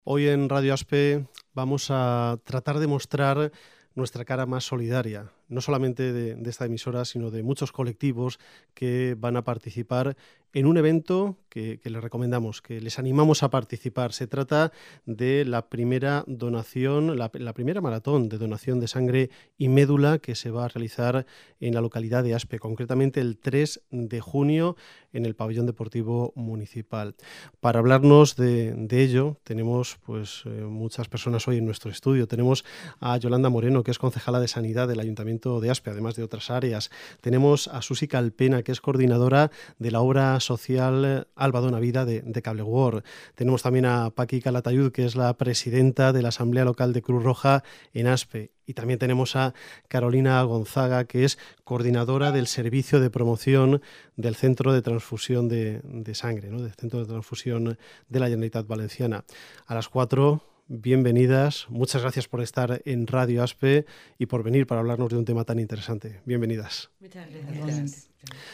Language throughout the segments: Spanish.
Hoy en Radio Aspe vamos a tratar de mostrar nuestra cara más solidaria, no solamente de esta emisora, sino de muchos colectivos que van a participar en un evento que les recomendamos, que les animamos a participar. Se trata de la primera donación, la primera maratón de donación de sangre y médula que se va a realizar en la localidad de Aspe, concretamente el 3 de junio en el pabellón deportivo municipal. Para hablarnos de ello tenemos muchas personas hoy en nuestro estudio. Tenemos a Yolanda Moreno, que es concejala de Sanidad del Ayuntamiento de Aspe, además de otras áreas. Tenemos a Susi Calpena, que es coordinadora de la obra social Alba Dona Vida de Cable World. Tenemos también a Paqui Calatayud, que es la presidenta de la Asamblea Local de Cruz Roja en Aspe. Y también tenemos a Carolina Gonzaga, que es coordinadora del servicio de promoción del Centro de Transfusión de Sangre, ¿no? Del Centro de Transfusión de la Generalitat Valenciana. A las 4, bienvenidas. Muchas gracias por estar en Radio Aspe y por venir para hablarnos de un tema tan interesante. Bienvenidas. Muchas gracias.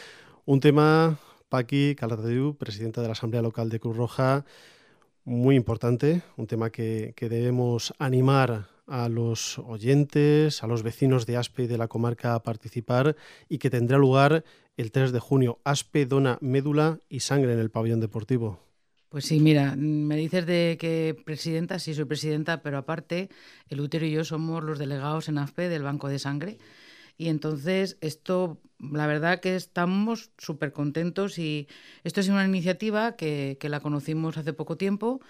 Un tema, Paqui Calatayud, presidenta de la Asamblea Local de Cruz Roja, muy importante, un tema que debemos animar a los oyentes, a los vecinos de Aspe y de la comarca a participar y que tendrá lugar el 3 de junio. Aspe dona médula y sangre en el pabellón deportivo. Pues sí, mira, me dices de que presidenta, sí soy presidenta, pero aparte, Eleuterio y yo somos los delegados en ASPE del Banco de Sangre. Y entonces esto, la verdad que estamos súper contentos y esto es una iniciativa que la conocimos hace poco tiempo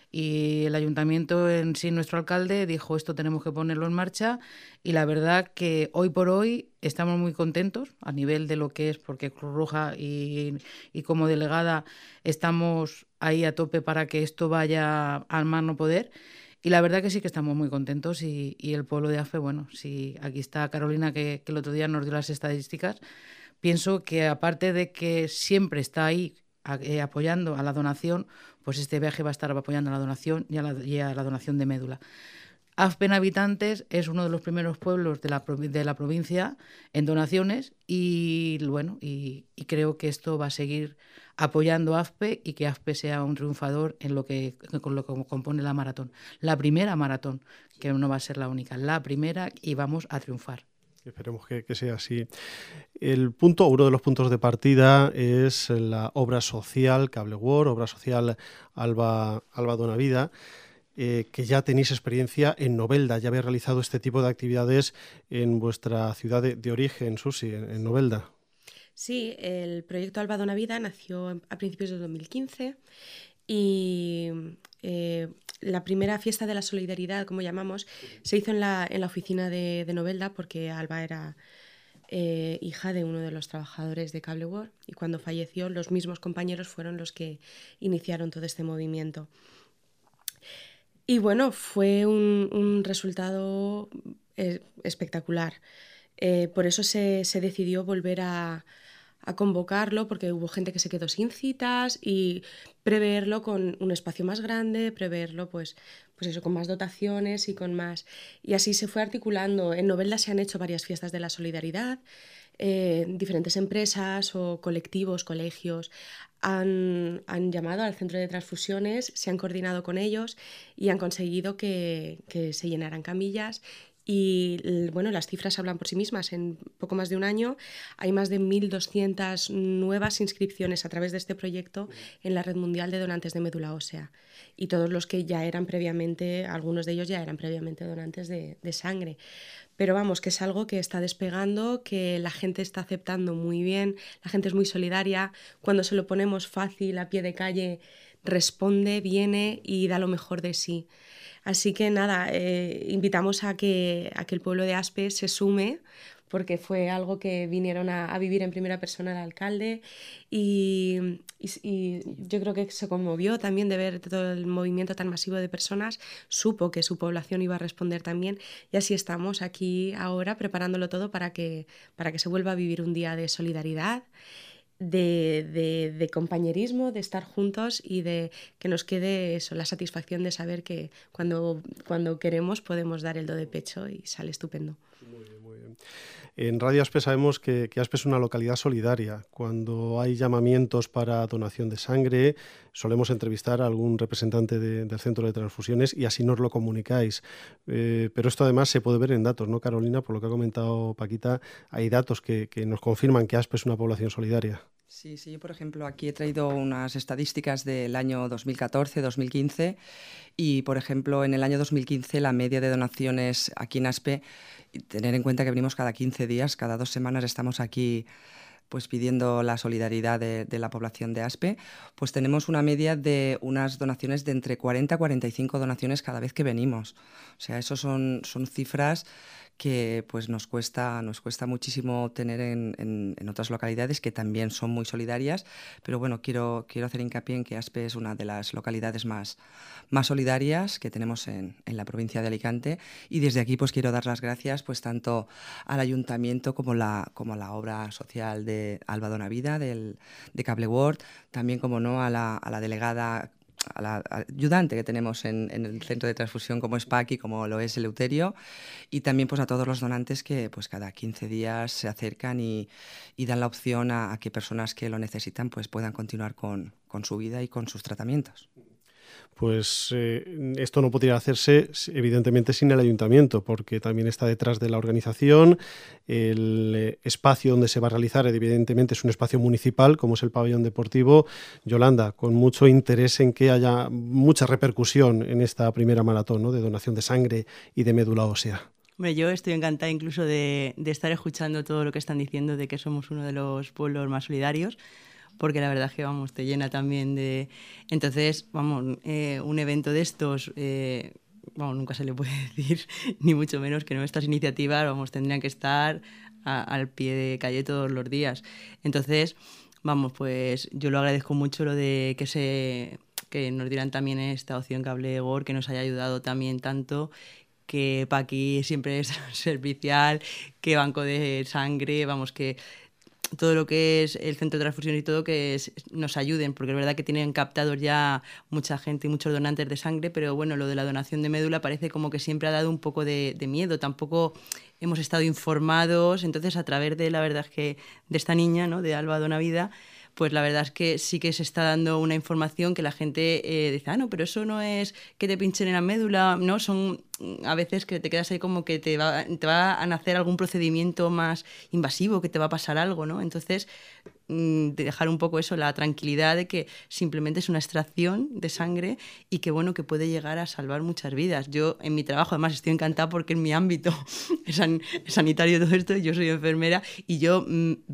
y el ayuntamiento en sí, nuestro alcalde, dijo esto tenemos que ponerlo en marcha y la verdad que hoy por hoy estamos muy contentos a nivel de lo que es, porque Cruz Roja y como delegada estamos ahí a tope para que esto vaya al más no poder. Y la verdad que sí que estamos muy contentos y el pueblo de Aspe, bueno, sí, aquí está Carolina que el otro día nos dio las estadísticas. Pienso que aparte de que siempre está ahí apoyando a la donación, pues este viaje va a estar apoyando a la donación y a la donación de médula. Aspe en habitantes es uno de los primeros pueblos de la provincia en donaciones y bueno, y creo que esto va a seguir apoyando a Aspe y que Aspe sea un triunfador en lo que compone la maratón. La primera maratón, que no va a ser la única, la primera y vamos a triunfar. Esperemos que sea así. Uno de los puntos de partida es la obra social Cable World, obra social Alba Dona Vida, que ya tenéis experiencia en Novelda, ya habéis realizado este tipo de actividades en vuestra ciudad de origen, Susi, en Novelda. Sí, el proyecto Alba Dona Vida nació a principios de 2015 y la primera fiesta de la solidaridad, como llamamos, se hizo en la oficina de Novelda porque Alba era hija de uno de los trabajadores de Cable World y cuando falleció los mismos compañeros fueron los que iniciaron todo este movimiento. Y bueno, fue un resultado espectacular. Por eso se decidió volver a convocarlo, porque hubo gente que se quedó sin citas y preverlo con un espacio más grande, preverlo pues eso, con más dotaciones y con más... Y así se fue articulando. En Novelda se han hecho varias fiestas de la solidaridad, diferentes empresas o colectivos, colegios han llamado al centro de transfusiones, se han coordinado con ellos y han conseguido que se llenaran camillas. Y bueno, las cifras hablan por sí mismas. En poco más de un año hay más de 1.200 nuevas inscripciones a través de este proyecto en la Red Mundial de Donantes de Médula Ósea. Y todos los que ya eran previamente, algunos de ellos ya eran previamente donantes de sangre. Pero vamos, que es algo que está despegando, que la gente está aceptando muy bien, la gente es muy solidaria. Cuando se lo ponemos fácil, a pie de calle, responde, viene y da lo mejor de sí. Así que nada, invitamos a que el pueblo de Aspe se sume, porque fue algo que vinieron a vivir en primera persona el alcalde y yo creo que se conmovió también de ver todo el movimiento tan masivo de personas, supo que su población iba a responder también y así estamos aquí ahora preparándolo todo para que se vuelva a vivir un día de solidaridad, de compañerismo, de estar juntos y de que nos quede eso, la satisfacción de saber que cuando queremos podemos dar el do de pecho y sale estupendo. Muy bien, muy Muy bien. En Radio ASPE sabemos que ASPE es una localidad solidaria. Cuando hay llamamientos para donación de sangre, solemos entrevistar a algún representante del centro de transfusiones y así nos lo comunicáis. Pero esto además se puede ver en datos, ¿no, Carolina? Por lo que ha comentado Paquita, hay datos que nos confirman que ASPE es una población solidaria. Sí, yo por ejemplo aquí he traído unas estadísticas del año 2014-2015 y por ejemplo en el año 2015 la media de donaciones aquí en ASPE, tener en cuenta que venimos cada 15 días, cada 2 semanas estamos aquí pues pidiendo la solidaridad de la población de ASPE, pues tenemos una media de unas donaciones de entre 40 a 45 donaciones cada vez que venimos. O sea, eso son cifras que pues nos cuesta muchísimo tener en otras localidades que también son muy solidarias, pero bueno, quiero hacer hincapié en que ASPE es una de las localidades más solidarias que tenemos en la provincia de Alicante, y desde aquí pues quiero dar las gracias pues tanto al ayuntamiento como la obra social de Alba Donavida, de Cable World, también como no a la delegada, a la ayudante que tenemos en el centro de transfusión como es Paqui, como lo es Eleuterio, y también pues a todos los donantes que pues cada 15 días se acercan y dan la opción a que personas que lo necesitan pues puedan continuar con su vida y con sus tratamientos. Pues esto no podría hacerse evidentemente sin el ayuntamiento, porque también está detrás de la organización. El espacio donde se va a realizar evidentemente es un espacio municipal, como es el pabellón deportivo. Yolanda, con mucho interés en que haya mucha repercusión en esta primera maratón, ¿no?, de donación de sangre y de médula ósea. Hombre, yo estoy encantada incluso de estar escuchando todo lo que están diciendo de que somos uno de los pueblos más solidarios, porque la verdad es que, vamos, te llena también de... Entonces, vamos, un evento de estos, vamos, nunca se le puede decir, ni mucho menos que nuestras iniciativas, vamos, tendrían que estar al pie de calle todos los días. Entonces, vamos, pues yo lo agradezco mucho lo de que nos dieran también esta opción Cable World, que nos haya ayudado también tanto, que Paqui siempre es servicial, que banco de sangre, vamos, que todo lo que es el centro de transfusión y todo, que nos ayuden, porque es verdad que tienen captados ya mucha gente y muchos donantes de sangre, pero bueno, lo de la donación de médula parece como que siempre ha dado un poco de miedo, tampoco hemos estado informados, entonces a través de la verdad es que de esta niña, ¿no?, de Alba Donavida, pues la verdad es que sí que se está dando una información que la gente dice, no, pero eso no es que te pinchen en la médula, no, son a veces que te quedas ahí como que te va a nacer algún procedimiento más invasivo, que te va a pasar algo, ¿no? Entonces, dejar un poco eso, la tranquilidad de que simplemente es una extracción de sangre y que, bueno, que puede llegar a salvar muchas vidas. Yo en mi trabajo además estoy encantada porque en mi ámbito es sanitario todo esto, yo soy enfermera y yo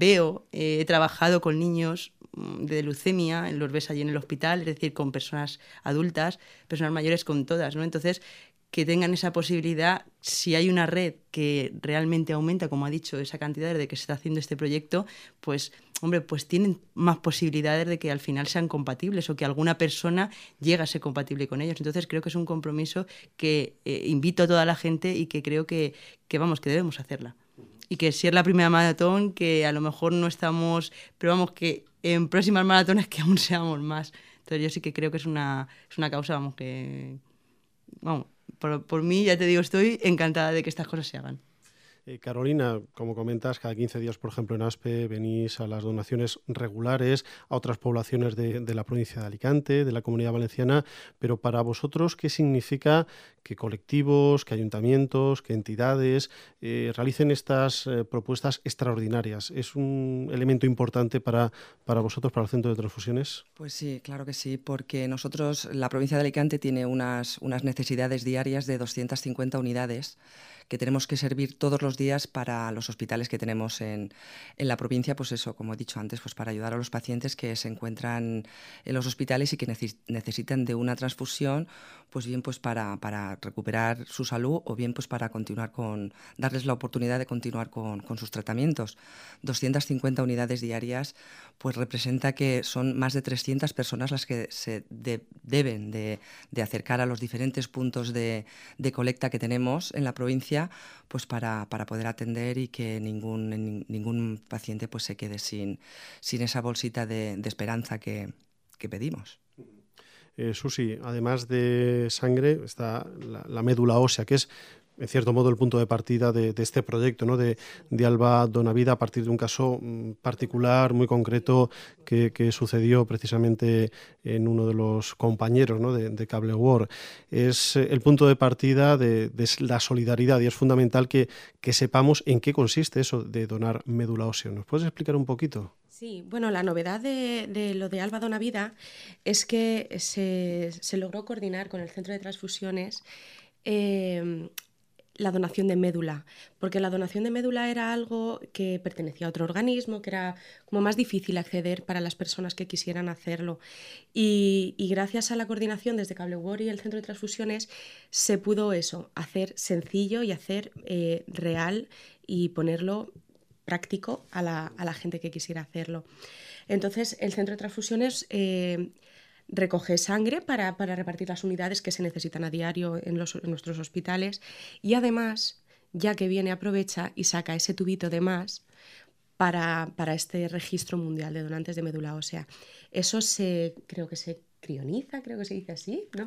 he trabajado con niños de leucemia, los ves allí en el hospital, es decir, con personas adultas, personas mayores, con todas, ¿no? Entonces, que tengan esa posibilidad, si hay una red que realmente aumenta, como ha dicho, esa cantidad de que se está haciendo este proyecto, pues, hombre, pues tienen más posibilidades de que al final sean compatibles o que alguna persona llegue a ser compatible con ellos. Entonces creo que es un compromiso que invito a toda la gente y que creo que vamos, que debemos hacerla. Y que si es la primera maratón, que a lo mejor no estamos, pero vamos, que en próximas maratones que aún seamos más. Entonces yo sí que creo que es una causa, vamos, que... Vamos, por mí, ya te digo, estoy encantada de que estas cosas se hagan. Carolina, como comentas, cada 15 días, por ejemplo, en ASPE venís a las donaciones regulares a otras poblaciones de la provincia de Alicante, de la Comunidad Valenciana, pero para vosotros, ¿qué significa que colectivos, que ayuntamientos, que entidades realicen estas propuestas extraordinarias? ¿Es un elemento importante para vosotros, para el Centro de Transfusiones? Pues sí, claro que sí, porque nosotros, la provincia de Alicante tiene unas necesidades diarias de 250 unidades que tenemos que servir todos los días para los hospitales que tenemos en la provincia, pues eso, como he dicho antes, pues para ayudar a los pacientes que se encuentran en los hospitales y que necesitan de una transfusión, pues bien pues para recuperar su salud o bien pues para continuar darles la oportunidad de continuar con sus tratamientos. 250 unidades diarias pues representa que son más de 300 personas las que se deben de acercar a los diferentes puntos de colecta que tenemos en la provincia, pues para poder atender y que ningún paciente pues se quede sin esa bolsita de esperanza que pedimos. Susi, además de sangre está la médula ósea, que es en cierto modo, el punto de partida de este proyecto, ¿no? de Alba Donavida, a partir de un caso particular, muy concreto, que sucedió precisamente en uno de los compañeros, ¿no? de Cable World. Es el punto de partida de la solidaridad, y es fundamental que sepamos en qué consiste eso de donar médula ósea. ¿Nos puedes explicar un poquito? Sí, bueno, la novedad de lo de Alba Donavida es que se logró coordinar con el Centro de Transfusiones la donación de médula, porque la donación de médula era algo que pertenecía a otro organismo, que era como más difícil acceder para las personas que quisieran hacerlo. Y gracias a la coordinación desde Cable World y el Centro de Transfusiones se pudo hacer sencillo y hacer real y ponerlo práctico a la gente que quisiera hacerlo. Entonces, el Centro de Transfusiones recoge sangre para repartir las unidades que se necesitan a diario en nuestros hospitales, y además, ya que viene, aprovecha y saca ese tubito de más para este registro mundial de donantes de médula ósea. Eso creo que se crioniza, creo que se dice así, ¿no?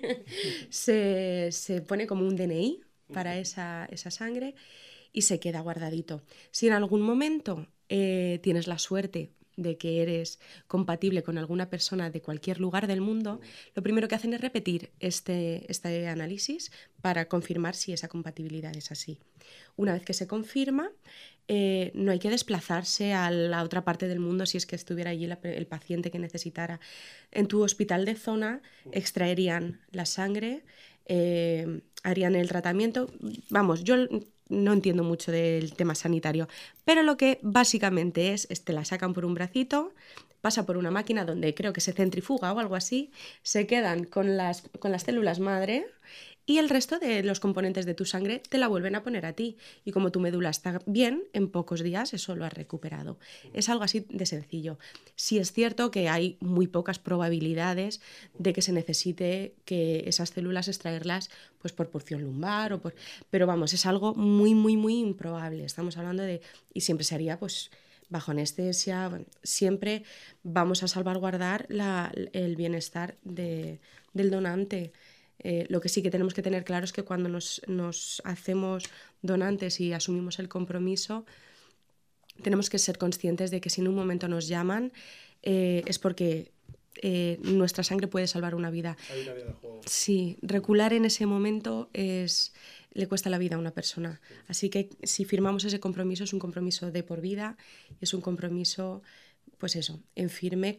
Sí. se pone como un DNI para esa sangre y se queda guardadito. Si en algún momento tienes la suerte de que eres compatible con alguna persona de cualquier lugar del mundo, lo primero que hacen es repetir este análisis para confirmar si esa compatibilidad es así. Una vez que se confirma, no hay que desplazarse a la otra parte del mundo si es que estuviera allí el paciente que necesitara. En tu hospital de zona extraerían la sangre, harían el tratamiento. Vamos, yo no entiendo mucho del tema sanitario, pero lo que básicamente es te la sacan por un bracito, pasa por una máquina donde creo que se centrifuga o algo así, se quedan con las células madre, y el resto de los componentes de tu sangre te la vuelven a poner a ti. Y como tu médula está bien, en pocos días eso lo has recuperado. Es algo así de sencillo. Sí es cierto que hay muy pocas probabilidades de que se necesite que esas células extraerlas pues por porción lumbar pero vamos, es algo muy, muy, muy improbable. Estamos hablando y siempre se haría pues bajo anestesia. Bueno, siempre vamos a salvaguardar el bienestar del donante. Lo que sí que tenemos que tener claro es que cuando nos hacemos donantes y asumimos el compromiso, tenemos que ser conscientes de que si en un momento nos llaman es porque nuestra sangre puede salvar una vida. Hay una vida de juego. Sí, recular en ese momento le cuesta la vida a una persona. Así que si firmamos ese compromiso, es un compromiso de por vida, es un compromiso, pues eso, en firme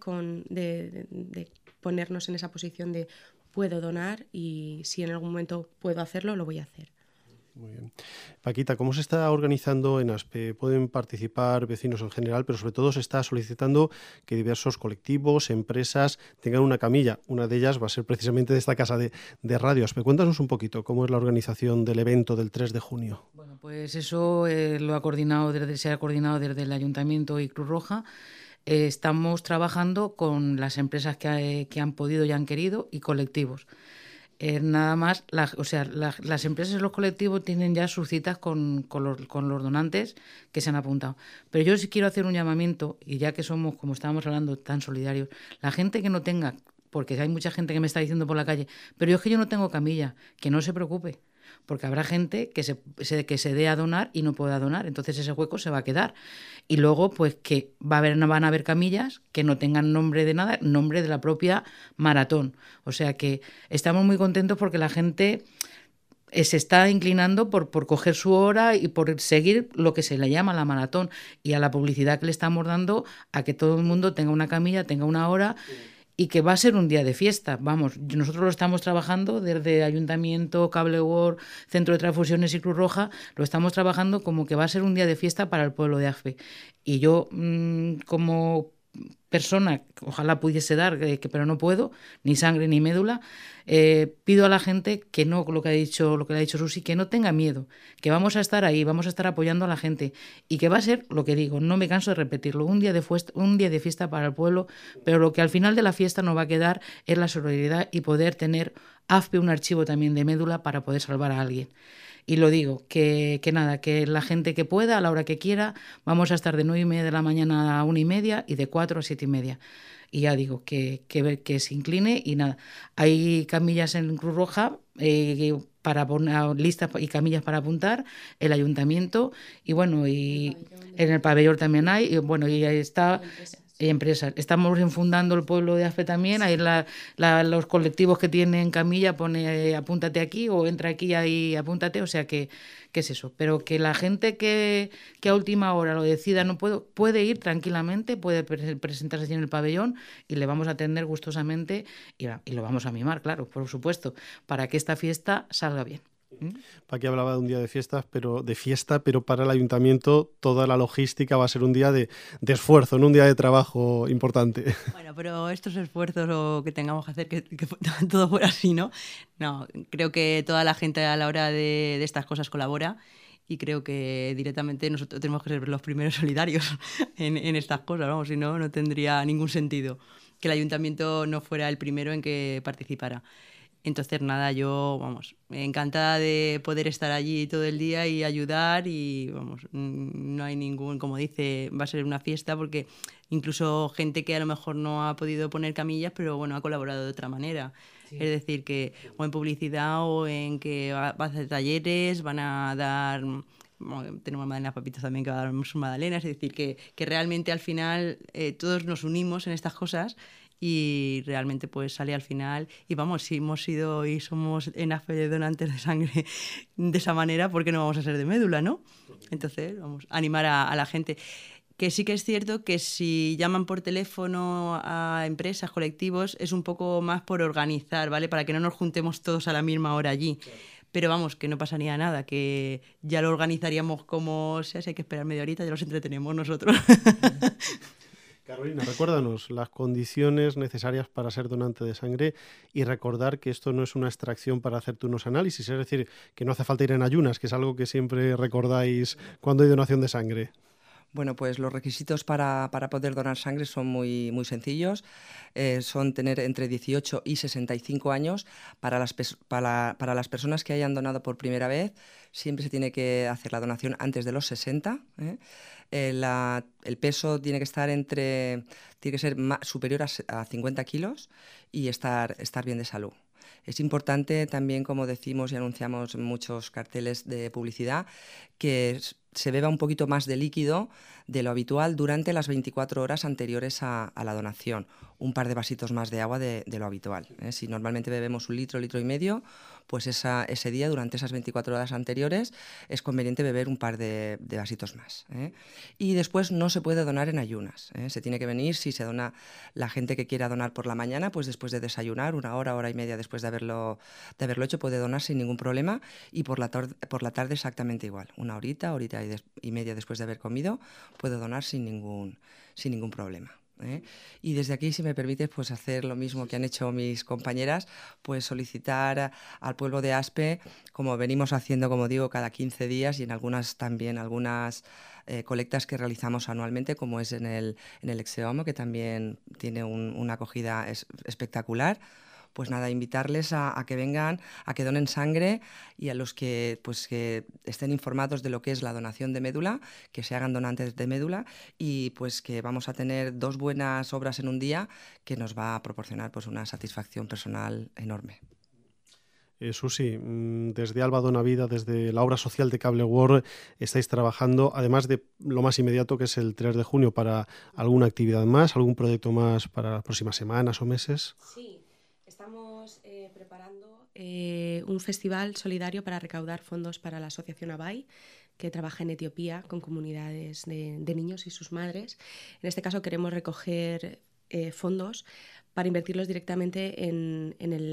de ponernos en esa posición de puedo donar, y si en algún momento puedo hacerlo, lo voy a hacer. Muy bien. Paquita, ¿cómo se está organizando en ASPE? Pueden participar vecinos en general, pero sobre todo se está solicitando que diversos colectivos, empresas tengan una camilla. Una de ellas va a ser precisamente de esta casa de radio ASPE. Cuéntanos un poquito cómo es la organización del evento del 3 de junio. Bueno, pues eso se ha coordinado desde el Ayuntamiento y Cruz Roja. Estamos trabajando con las empresas que han podido y han querido, y colectivos. Nada más, las empresas y los colectivos tienen ya sus citas con los donantes que se han apuntado. Pero yo sí quiero hacer un llamamiento, y ya que somos, como estábamos hablando, tan solidarios, la gente que no tenga, porque hay mucha gente que me está diciendo por la calle, pero es que yo no tengo camilla, que no se preocupe, porque habrá gente que se dé a donar y no pueda donar, entonces ese hueco se va a quedar. Y luego, pues que van a haber camillas que no tengan nombre de nada, nombre de la propia maratón. O sea que estamos muy contentos porque la gente se está inclinando por coger su hora y por seguir lo que se le llama la maratón, y a la publicidad que le estamos dando a que todo el mundo tenga una camilla, tenga una hora. Y que va a ser un día de fiesta. Vamos, nosotros lo estamos trabajando desde Ayuntamiento, Cable World, Centro de Transfusiones y Cruz Roja, lo estamos trabajando como que va a ser un día de fiesta para el pueblo de ASPE. Y yo, como persona, ojalá pudiese dar, pero no puedo, ni sangre ni médula, pido a la gente que no, lo que le ha dicho Susi, que no tenga miedo, que vamos a estar ahí, vamos a estar apoyando a la gente, y que va a ser lo que digo, no me canso de repetirlo, un día de fiesta para el pueblo, pero lo que al final de la fiesta nos va a quedar es la solidaridad y poder tener ASPE un archivo también de médula para poder salvar a alguien. Y lo digo, que la gente que pueda, a la hora que quiera, vamos a estar de 9:30 de la mañana a 1:30 y de 4 a 7:30. Y ya digo, que se incline y nada. Hay camillas en Cruz Roja, para poner listas y camillas para apuntar, el ayuntamiento y bueno, y en el pabellón también hay, y bueno, y ahí está... empresas. Estamos infundando el pueblo de Aspe también. Hay los colectivos que tienen camilla, pone apúntate aquí o entra aquí ahí, apúntate. O sea que es eso. Pero que la gente que a última hora lo decida no puede ir tranquilamente, puede presentarse allí en el pabellón y le vamos a atender gustosamente y lo vamos a mimar, claro, por supuesto, para que esta fiesta salga bien. Paqui hablaba de un día de fiesta, pero para el ayuntamiento toda la logística va a ser un día de esfuerzo, no un día de trabajo importante. Bueno, pero estos esfuerzos o que tengamos que hacer que todo fuera así, ¿no? No, creo que toda la gente a la hora de estas cosas colabora y creo que directamente nosotros tenemos que ser los primeros solidarios en estas cosas, vamos, si no, no tendría ningún sentido que el ayuntamiento no fuera el primero en que participara. Entonces, nada, yo, vamos, encantada de poder estar allí todo el día y ayudar y, vamos, no hay ningún, como dice, va a ser una fiesta porque incluso gente que a lo mejor no ha podido poner camillas, pero bueno, ha colaborado de otra manera. Sí. Es decir, que o en publicidad o en que va a hacer talleres, van a dar... Bueno, tenemos Magdalena Papitos también que va a dar sus magdalenas, es decir, que realmente al final todos nos unimos en estas cosas y realmente pues sale al final y vamos, si hemos sido y somos en AFE de donantes de sangre de esa manera, ¿por qué no vamos a ser de médula, no? Entonces, vamos, animar a la gente. Que sí que es cierto que si llaman por teléfono a empresas, colectivos, es un poco más por organizar, ¿vale? Para que no nos juntemos todos a la misma hora allí. Claro. Pero vamos, que no pasaría nada, que ya lo organizaríamos como sea, si hay que esperar media horita, ya los entretenemos nosotros. Carolina, recuérdanos las condiciones necesarias para ser donante de sangre y recordar que esto no es una extracción para hacerte unos análisis, es decir, que no hace falta ir en ayunas, que es algo que siempre recordáis cuando hay donación de sangre. Bueno, pues los requisitos para poder donar sangre son muy sencillos. Son tener entre 18 y 65 años. Para las personas que hayan donado por primera vez, siempre se tiene que hacer la donación antes de los 60. El peso tiene que estar tiene que ser superior a 50 kilos y estar bien de salud. Es importante también, como decimos y anunciamos en muchos carteles de publicidad, que se beba un poquito más de líquido de lo habitual durante las 24 horas anteriores a la donación. Un par de vasitos más de agua de lo habitual. Si normalmente bebemos 1 litro, 1,5 litros, pues ese día, durante esas 24 horas anteriores, es conveniente beber un par de vasitos más. Y después no se puede donar en ayunas. Se tiene que venir, si se dona la gente que quiera donar por la mañana, pues después de desayunar, 1 hora, 1 hora y media después de haberlo hecho, puede donar sin ningún problema. Y por la tarde exactamente igual. 1 horita, horita y media después de haber comido, puede donar sin ningún problema. Y desde aquí, si me permites, pues hacer lo mismo que han hecho mis compañeras, pues solicitar al pueblo de Aspe, como venimos haciendo, como digo, cada 15 días y en algunas colectas que realizamos anualmente, como es en el Exeomo, que también tiene una acogida espectacular. Pues nada, invitarles a que vengan, a que donen sangre y a los que estén informados de lo que es la donación de médula, que se hagan donantes de médula y pues que vamos a tener 2 buenas obras en un día que nos va a proporcionar pues una satisfacción personal enorme. Susi, desde Alba Dona Vida, desde la obra social de Cable World, estáis trabajando, además de lo más inmediato que es el 3 de junio, para alguna actividad más, algún proyecto más para las próximas semanas o meses. Sí. Estamos preparando un festival solidario para recaudar fondos para la asociación ABAI, que trabaja en Etiopía con comunidades de niños y sus madres. En este caso queremos recoger fondos para invertirlos directamente en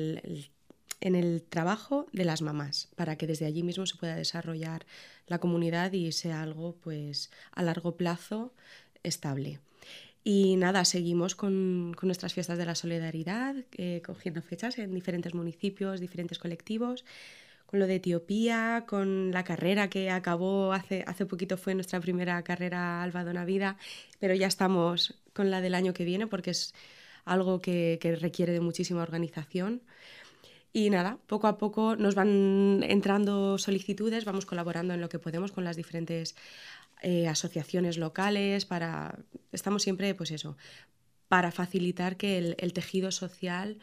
el trabajo de las mamás, para que desde allí mismo se pueda desarrollar la comunidad y sea algo pues a largo plazo estable. Y nada, seguimos con nuestras fiestas de la solidaridad, cogiendo fechas en diferentes municipios, diferentes colectivos, con lo de Etiopía, con la carrera que acabó hace poquito, fue nuestra primera carrera Alba Dona Vida, pero ya estamos con la del año que viene porque es algo que requiere de muchísima organización. Y nada, poco a poco nos van entrando solicitudes, vamos colaborando en lo que podemos con las diferentes asociaciones locales, estamos siempre, pues eso, para facilitar que el tejido social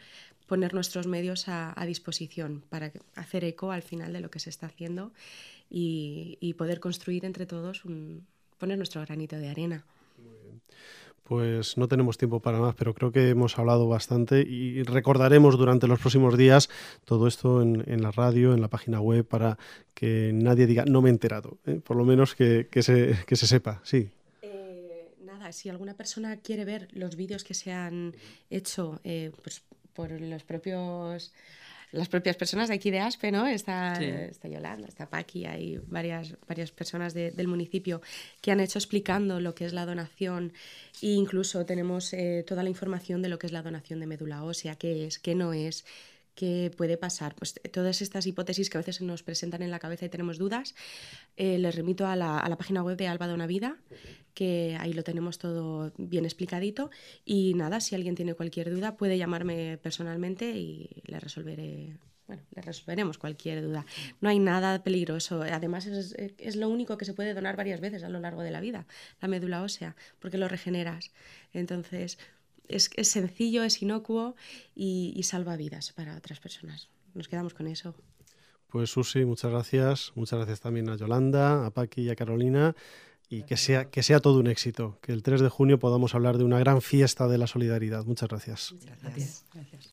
poner nuestros medios a disposición para hacer eco al final de lo que se está haciendo y poder construir entre todos, poner nuestro granito de arena. Pues no tenemos tiempo para más, pero creo que hemos hablado bastante y recordaremos durante los próximos días todo esto en la radio, en la página web, para que nadie diga no me he enterado, ¿eh? Por lo menos que se sepa, sí. Nada, si alguna persona quiere ver los vídeos que se han hecho pues, por las propias personas de aquí de Aspe, ¿no? Está Yolanda, está Paqui, hay varias personas del municipio que han hecho explicando lo que es la donación e incluso tenemos toda la información de lo que es la donación de médula ósea, qué es, qué no es, qué puede pasar. Pues todas estas hipótesis que a veces se nos presentan en la cabeza y tenemos dudas, les remito a la página web de Alba Dona Vida, que ahí lo tenemos todo bien explicadito y nada, si alguien tiene cualquier duda puede llamarme personalmente y le resolveremos cualquier duda. No hay nada peligroso, además es lo único que se puede donar varias veces a lo largo de la vida, la médula ósea, porque lo regeneras. Entonces es sencillo, es inocuo y salva vidas para otras personas. Nos quedamos con eso. Pues Susi, muchas gracias también a Yolanda, a Paqui y a Carolina. Y que sea todo un éxito, que el 3 de junio podamos hablar de una gran fiesta de la solidaridad. Muchas gracias. Gracias.